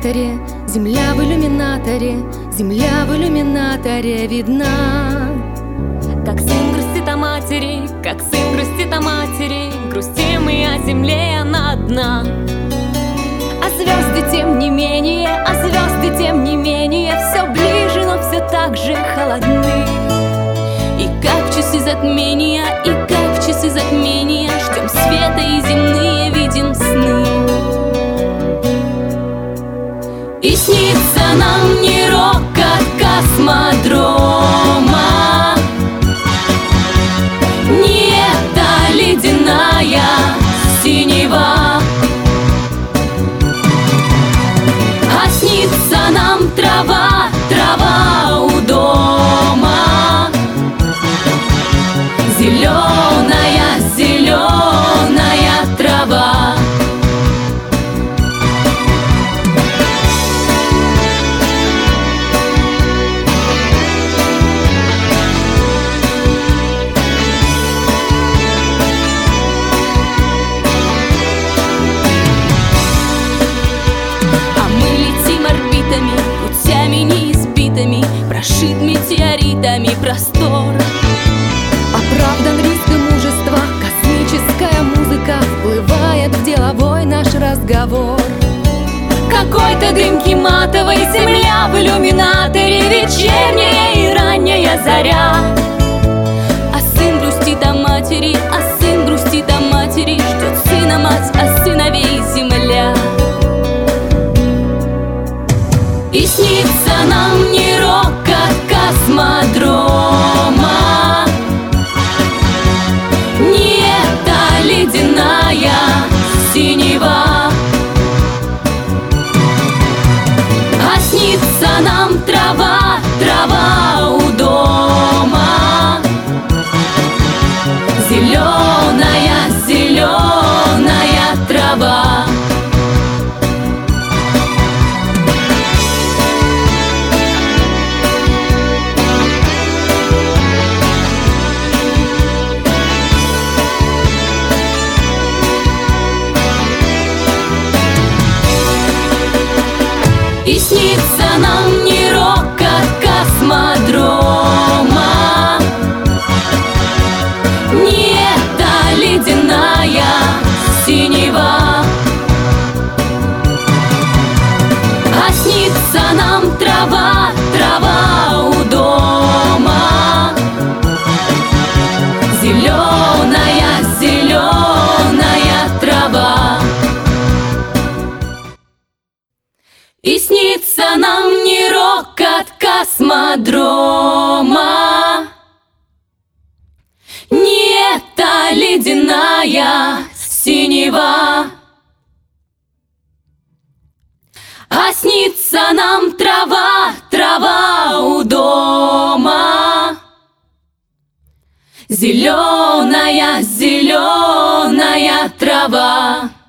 иллюминаторе, земля в иллюминаторе, земля в иллюминаторе видна. Как сын грустит о матери, как сын грустит о матери, грустим и о земле, она одна. А звезды тем не менее, а звезды тем не менее, все ближе, но все так же холодны. И как в часы затмения, и как в часы затмения, ждем света и земные видим сны. И снится нам не рок от космодрома, не эта ледяная синева, а снится нам трава, трава у дома, зеленая, зеленая трава. Прошит метеоритами простор, оправдан риск и мужество, космическая музыка вплывает в деловой наш разговор. Какой-то дымки матовой, земля в иллюминаторе, вечерняя и ранняя заря. А сын грустит о матери, а сын грустит о матери, ждет сына мать, а сыновей земля. И снится нам не рок от космодрома, не эта ледяная синева, а снится нам трава, трава у дома, зеленая, зеленая трава. И снится нам не рок от космодрома, не эта ледяная синева, а снится нам трава, трава у дома, зеленая, зеленая трава. И снится нам не рок от космодрома, не эта ледяная синева, а снится нам трава, трава у дома, зеленая, зеленая трава.